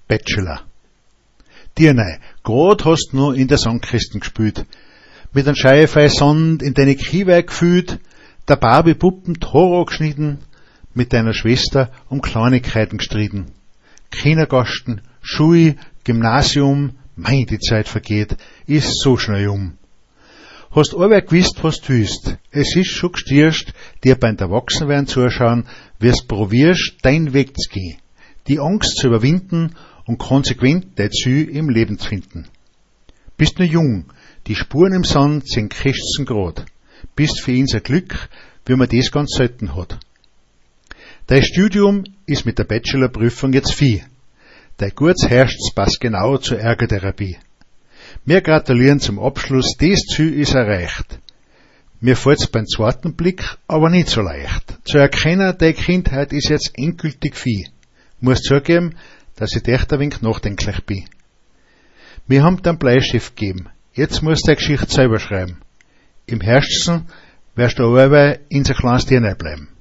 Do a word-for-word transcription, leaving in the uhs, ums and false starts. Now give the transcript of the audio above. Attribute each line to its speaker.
Speaker 1: Bachelor. Dirnei, grad hast nur in der Sandkisten gespielt, mit einem Scheifei Sand in deine Kiewe gefühlt, der Barbie-Puppen Toro geschnitten, mit deiner Schwester um Kleinigkeiten gestritten. Kindergarten, Schule, Gymnasium, mei, die Zeit vergeht, ist so schnell um. Hast allweil gewusst, was du willst. Es ist schon gestierst, dir beim Erwachsenwerden zuschauen, wirst probierst, dein Weg zu gehen, die Angst zu überwinden und konsequent dein Ziel im Leben zu finden. Bist nur jung, die Spuren im Sand sind Christen grad. Bist für ihn sein Glück, wie man das ganz selten hat. Dein Studium ist mit der Bachelorprüfung jetzt viel. Dein gutes Herrschts passt genau zur Ergotherapie. Wir gratulieren zum Abschluss, das Ziel ist erreicht. Mir fällt's beim zweiten Blick aber nicht so leicht. Zu erkennen, deine Kindheit ist jetzt endgültig viel. Muss zugeben, dass ich echt ein wenig nachdenklich bin. Wir haben den Bleistift gegeben. Jetzt musst du die Geschichte selber schreiben. Im Herzen wirst du aber in so kleines Tier bleiben.